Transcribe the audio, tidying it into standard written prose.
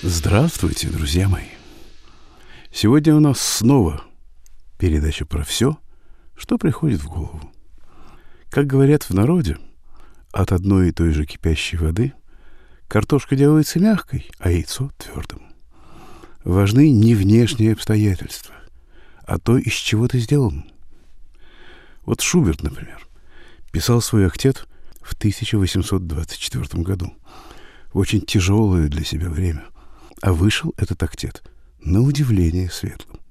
Здравствуйте, друзья мои! Сегодня у нас снова передача про все, что приходит в голову. Как говорят в народе, от одной и той же кипящей воды картошка делается мягкой, а яйцо твердым. Важны не внешние обстоятельства, а то, из чего ты сделан. Вот Шуберт, например, писал свой октет в 1824 году, в очень тяжелое для себя время, а вышел этот октет на удивление светлым.